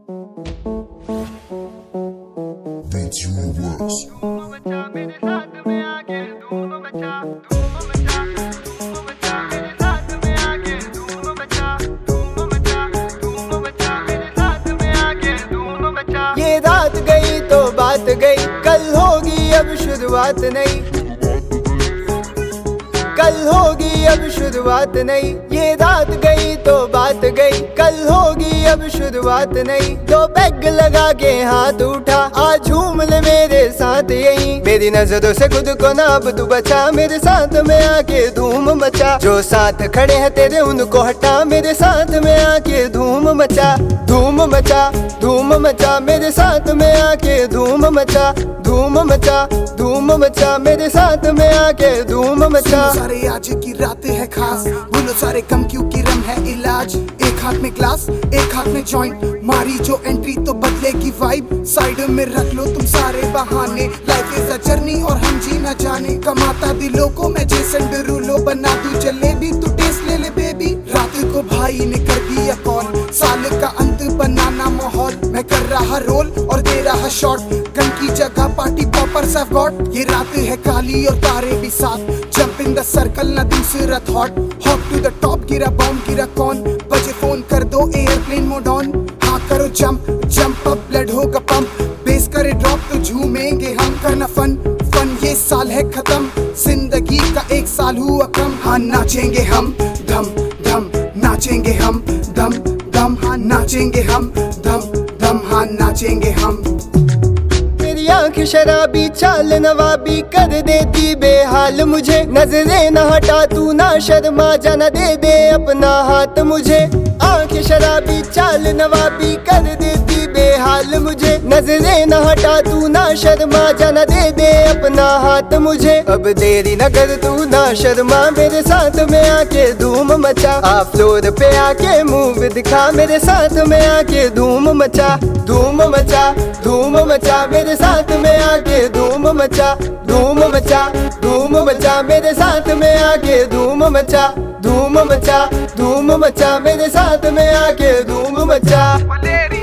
ये रात गई तो बात गई, कल होगी अब शुरुआत नहीं, कल होगी अब शुरुआत नहीं। ये रात गई तो बात गई, कल होगी अब शुरुआत नहीं। तो पैग लगा के हाथ उठा, आज झूम ले मेरे साथ यहीं। मेरी नजरों से खुद को ना अब तू बचा, मेरे साथ में आके धूम मचा। जो साथ खड़े हैं तेरे उनको हटा, मेरे साथ में आके धूम मचा। धूम मचा, धूम मचा, मेरे साथ में आके धूम मचा। धूम मचा, धूम मचा, मेरे साथ में आके धूम मचा। सारे आज की रात है खास, बोलो सारे कम क्योंकि रम है इलाज। एक हाथ में ग्लास, एक हाथ में जॉइंट, मारी जो एंट्री तो बदलेगी वाइब। साइड में रख लो तुम सारे बहाने, लाइफ इज अ जर्नी और हम जी न जाने। कमाता दिलों को मैं जेसन डेरुलो, बना दूं जलेबी तू टेस्ट ले ले बेबी। रात को भाई ने कर दिया कॉल, साल का अंत बनाना माहौल। मैं कर रहा रोल और दे रहा शॉट, गन की जगह पार्टी पॉपर्स हैव गॉट। ये रात है काली और तारे भी साथ, जंप इन द सर्कल ना दूसरा thought. Hop to the top, गिरा बॉम्ब गिरा कौन, बजे फोन कर दो एयरप्लेन मोड ऑन। हाँ करो जंप जंप अप, ब्लड होगा पंप, बेस करे ड्रॉप तो झूमेंगे हम। करना फन फन, ये साल है खत्म, जिंदगी का एक साल हुआ कम। हाँ नाचेंगे हम धम धम, नाचेंगे हम धम धम। हाँ नाचेंगे हम धम धम, हाँ नाचेंगे हम। मेरी आँख शराबी चाल नवाबी कर देती बेहाल मुझे। नजरें न हटा तू ना शर्मा, जाना दे दे अपना हाथ मुझे। आँख शराबी चाल नवाबी कर देती बेहाल मुझे। नजरें न हटा तू ना शर्मा, जाना दे दे अपना हाथ मुझे। अब देरी न कर तू ना शर्मा, मेरे साथ में आके धूम मचा। आ फ्लोर पे आके मूव दिखा, मेरे साथ में आके धूम मचा। धूम मचा, धूम मचा, मेरे साथ में आके धूम मचा। धूम मचा, धूम मचा, मेरे साथ में आके धूम मचा। धूम मचा, धूम मचा, मेरे साथ में आके धूम मचा।